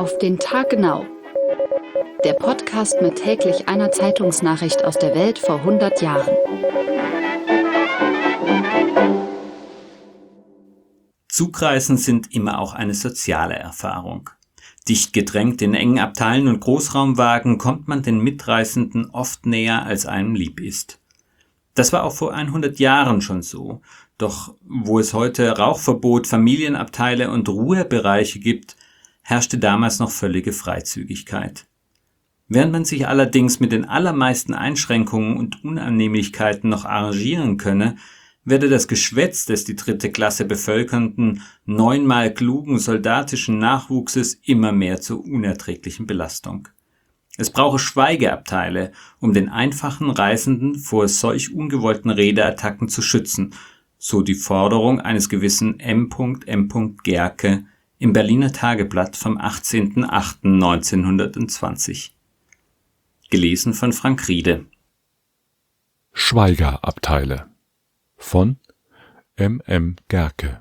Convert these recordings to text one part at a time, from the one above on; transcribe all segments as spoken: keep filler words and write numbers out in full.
Auf den Tag genau. Der Podcast mit täglich einer Zeitungsnachricht aus der Welt vor hundert Jahren. Zugreisen sind immer auch eine soziale Erfahrung. Dicht gedrängt in engen Abteilen und Großraumwagen kommt man den Mitreisenden oft näher, als einem lieb ist. Das war auch vor hundert Jahren schon so. Doch wo es heute Rauchverbot, Familienabteile und Ruhebereiche gibt, herrschte damals noch völlige Freizügigkeit. Während man sich allerdings mit den allermeisten Einschränkungen und Unannehmlichkeiten noch arrangieren könne, werde das Geschwätz des die dritte Klasse bevölkernden, neunmal klugen soldatischen Nachwuchses immer mehr zur unerträglichen Belastung. Es brauche Schweigeabteile, um den einfachen Reisenden vor solch ungewollten Redeattacken zu schützen, so die Forderung eines gewissen M M Gerke im Berliner Tageblatt vom achtzehnten achten neunzehnhundertzwanzig. Gelesen von Frank Riede. Schweigerabteile von M M Gerke.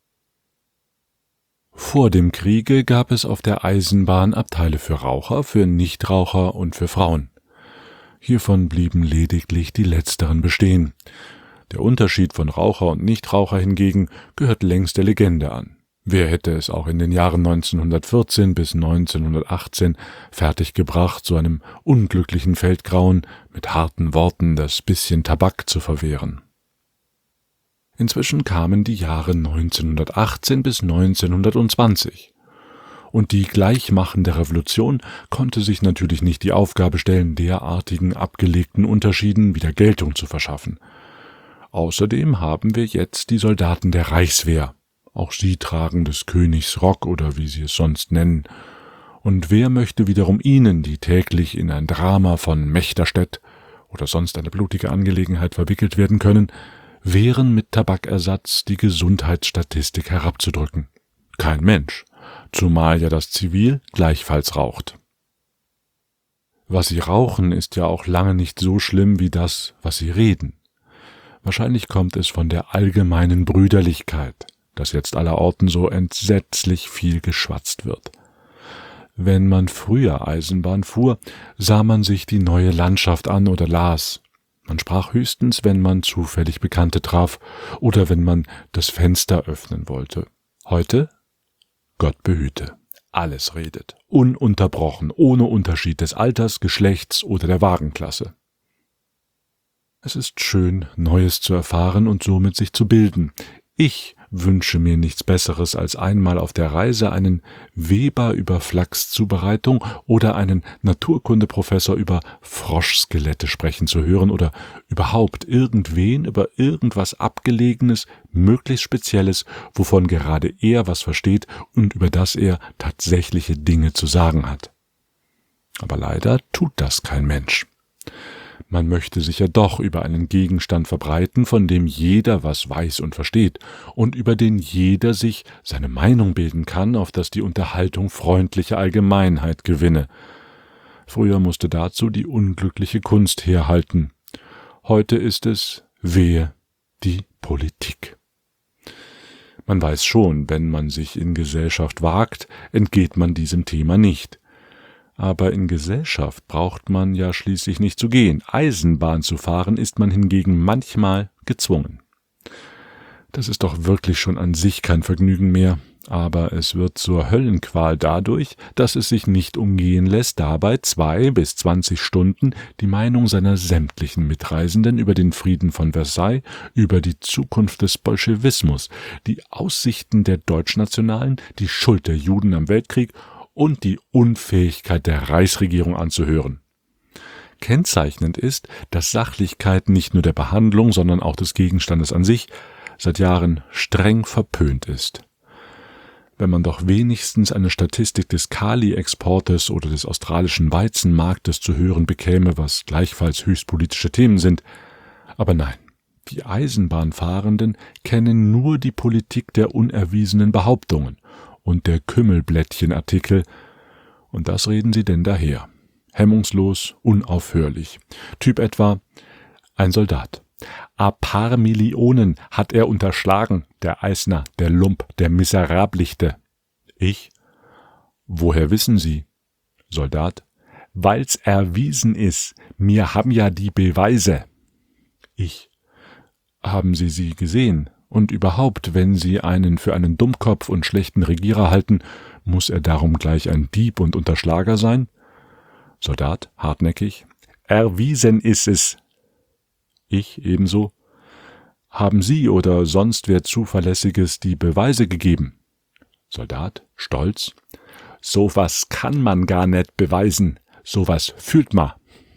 Vor dem Kriege gab es auf der Eisenbahn Abteile für Raucher, für Nichtraucher und für Frauen. Hiervon blieben lediglich die letzteren bestehen. Der Unterschied von Raucher und Nichtraucher hingegen gehört längst der Legende an. Wer hätte es auch in den Jahren neunzehnhundertvierzehn bis neunzehnhundertachtzehn fertiggebracht, so einem unglücklichen Feldgrauen mit harten Worten das bisschen Tabak zu verwehren? Inzwischen kamen die Jahre neunzehnhundertachtzehn bis neunzehnhundertzwanzig. Und die gleichmachende Revolution konnte sich natürlich nicht die Aufgabe stellen, derartigen abgelegten Unterschieden wieder Geltung zu verschaffen. Außerdem haben wir jetzt die Soldaten der Reichswehr. Auch sie tragen des Königs Rock oder wie sie es sonst nennen. Und wer möchte wiederum ihnen, die täglich in ein Drama von Mechterstedt oder sonst eine blutige Angelegenheit verwickelt werden können, wehren mit Tabakersatz die Gesundheitsstatistik herabzudrücken? Kein Mensch, zumal ja das Zivil gleichfalls raucht. Was sie rauchen, ist ja auch lange nicht so schlimm wie das, was sie reden. Wahrscheinlich kommt es von der allgemeinen Brüderlichkeit, dass jetzt allerorten so entsetzlich viel geschwatzt wird. Wenn man früher Eisenbahn fuhr, sah man sich die neue Landschaft an oder las. Man sprach höchstens, wenn man zufällig Bekannte traf oder wenn man das Fenster öffnen wollte. Heute? Gott behüte. Alles redet, ununterbrochen, ohne Unterschied des Alters, Geschlechts oder der Wagenklasse. Es ist schön, Neues zu erfahren und somit sich zu bilden. Ich wünsche mir nichts Besseres, als einmal auf der Reise einen Weber über Flachszubereitung oder einen Naturkundeprofessor über Froschskelette sprechen zu hören oder überhaupt irgendwen über irgendwas Abgelegenes, möglichst Spezielles, wovon gerade er was versteht und über das er tatsächliche Dinge zu sagen hat. Aber leider tut das kein Mensch. Man möchte sich ja doch über einen Gegenstand verbreiten, von dem jeder was weiß und versteht und über den jeder sich seine Meinung bilden kann, auf dass die Unterhaltung freundliche Allgemeinheit gewinne. Früher musste dazu die unglückliche Kunst herhalten. Heute ist es, wehe, die Politik. Man weiß schon, wenn man sich in Gesellschaft wagt, entgeht man diesem Thema nicht. Aber in Gesellschaft braucht man ja schließlich nicht zu gehen. Eisenbahn zu fahren ist man hingegen manchmal gezwungen. Das ist doch wirklich schon an sich kein Vergnügen mehr, aber es wird zur Höllenqual dadurch, dass es sich nicht umgehen lässt, dabei zwei bis zwanzig Stunden die Meinung seiner sämtlichen Mitreisenden über den Frieden von Versailles, über die Zukunft des Bolschewismus, die Aussichten der Deutschnationalen, die Schuld der Juden am Weltkrieg und die Unfähigkeit der Reichsregierung anzuhören. Kennzeichnend ist, dass Sachlichkeit nicht nur der Behandlung, sondern auch des Gegenstandes an sich seit Jahren streng verpönt ist. Wenn man doch wenigstens eine Statistik des Kali-Exportes oder des australischen Weizenmarktes zu hören bekäme, was gleichfalls höchst politische Themen sind. Aber nein, die Eisenbahnfahrenden kennen nur die Politik der unerwiesenen Behauptungen und der Kümmelblättchenartikel, und das reden sie denn daher. Hemmungslos, unaufhörlich. Typ etwa: ein Soldat. A paar Millionen hat er unterschlagen, der Eisner, der Lump, der Miserablichte. Ich: Woher wissen Sie? Soldat: Weil's erwiesen ist, mir haben ja die Beweise. Ich: Haben Sie sie gesehen? Und überhaupt, wenn Sie einen für einen Dummkopf und schlechten Regierer halten, muss er darum gleich ein Dieb und Unterschlager sein? Soldat, hartnäckig: Erwiesen ist es. Ich ebenso: Haben Sie oder sonst wer Zuverlässiges die Beweise gegeben? Soldat, stolz: Sowas kann man gar nicht beweisen, sowas fühlt man.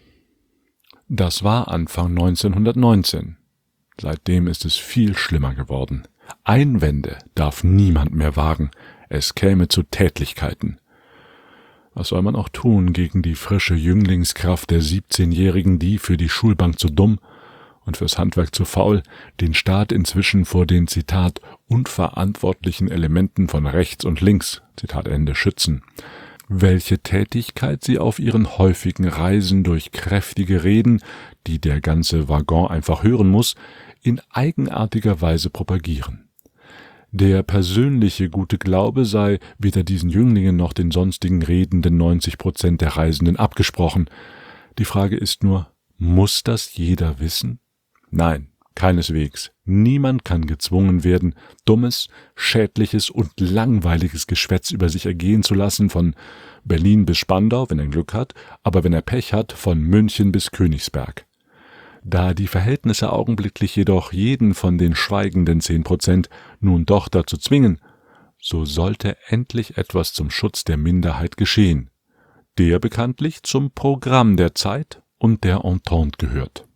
Das war Anfang neunzehnhundertneunzehn. Seitdem ist es viel schlimmer geworden. Einwände darf niemand mehr wagen, es käme zu Tätlichkeiten. Was soll man auch tun gegen die frische Jünglingskraft der siebzehnjährigen, die für die Schulbank zu dumm und fürs Handwerk zu faul den Staat inzwischen vor den, Zitat, unverantwortlichen Elementen von rechts und links, Zitat Ende, schützen, welche Tätigkeit sie auf ihren häufigen Reisen durch kräftige Reden, die der ganze Waggon einfach hören muss, in eigenartiger Weise propagieren. Der persönliche gute Glaube sei weder diesen Jünglingen noch den sonstigen redenden neunzig Prozent der Reisenden abgesprochen. Die Frage ist nur, muss das jeder wissen? Nein, keineswegs. Niemand kann gezwungen werden, dummes, schädliches und langweiliges Geschwätz über sich ergehen zu lassen, von Berlin bis Spandau, wenn er Glück hat, aber wenn er Pech hat, von München bis Königsberg. Da die Verhältnisse augenblicklich jedoch jeden von den schweigenden zehn Prozent nun doch dazu zwingen, so sollte endlich etwas zum Schutz der Minderheit geschehen, der bekanntlich zum Programm der Zeit und der Entente gehört.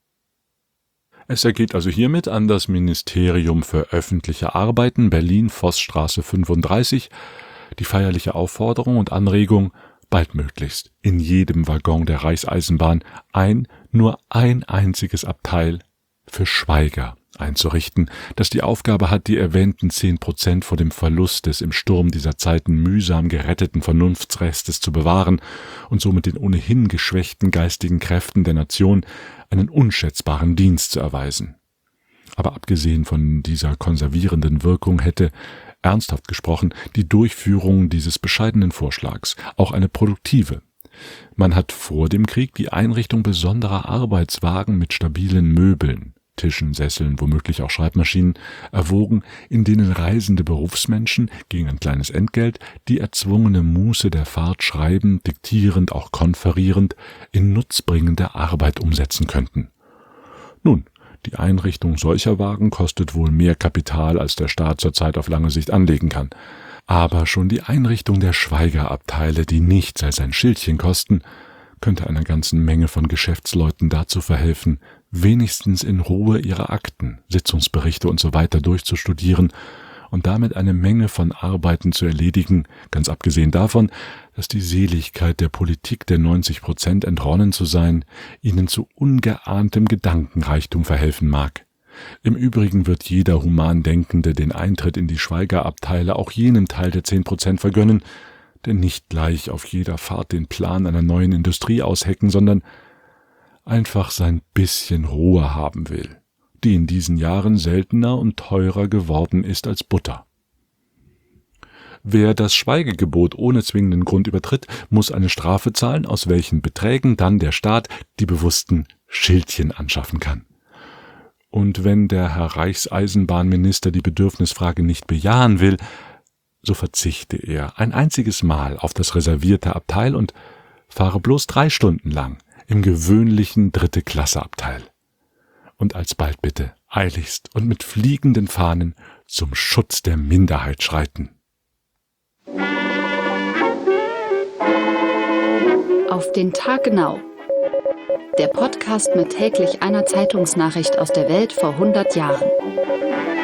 Es ergeht also hiermit an das Ministerium für öffentliche Arbeiten, Berlin, Vossstraße fünfunddreißig, die feierliche Aufforderung und Anregung, baldmöglichst in jedem Waggon der Reichseisenbahn ein, nur ein einziges Abteil für Schweiger einzurichten, das die Aufgabe hat, die erwähnten zehn Prozent vor dem Verlust des im Sturm dieser Zeiten mühsam geretteten Vernunftsrestes zu bewahren und somit den ohnehin geschwächten geistigen Kräften der Nation einen unschätzbaren Dienst zu erweisen. Aber abgesehen von dieser konservierenden Wirkung hätte, ernsthaft gesprochen, die Durchführung dieses bescheidenen Vorschlags auch eine produktive. Man hat vor dem Krieg die Einrichtung besonderer Arbeitswagen mit stabilen Möbeln, Tischen, Sesseln, womöglich auch Schreibmaschinen, erwogen, in denen reisende Berufsmenschen gegen ein kleines Entgelt die erzwungene Muße der Fahrt schreibend, diktierend, auch konferierend, in nutzbringende Arbeit umsetzen könnten. Nun, die Einrichtung solcher Wagen kostet wohl mehr Kapital, als der Staat zurzeit auf lange Sicht anlegen kann. Aber schon die Einrichtung der Schweigerabteile, die nichts als ein Schildchen kosten, könnte einer ganzen Menge von Geschäftsleuten dazu verhelfen, wenigstens in Ruhe ihre Akten, Sitzungsberichte usw. durchzustudieren und damit eine Menge von Arbeiten zu erledigen, ganz abgesehen davon, dass die Seligkeit der Politik der neunzig Prozent entronnen zu sein, ihnen zu ungeahntem Gedankenreichtum verhelfen mag. Im Übrigen wird jeder Humandenkende den Eintritt in die Schweigerabteile auch jenem Teil der zehn Prozent vergönnen, der nicht gleich auf jeder Fahrt den Plan einer neuen Industrie aushecken, sondern einfach sein bisschen Ruhe haben will, die in diesen Jahren seltener und teurer geworden ist als Butter. Wer das Schweigegebot ohne zwingenden Grund übertritt, muss eine Strafe zahlen, aus welchen Beträgen dann der Staat die bewussten Schildchen anschaffen kann. Und wenn der Herr Reichseisenbahnminister die Bedürfnisfrage nicht bejahen will, so verzichte er ein einziges Mal auf das reservierte Abteil und fahre bloß drei Stunden lang im gewöhnlichen Dritte-Klasse-Abteil. Und alsbald bitte eiligst und mit fliegenden Fahnen zum Schutz der Minderheit schreiten. Auf den Tag genau. Der Podcast mit täglich einer Zeitungsnachricht aus der Welt vor hundert Jahren.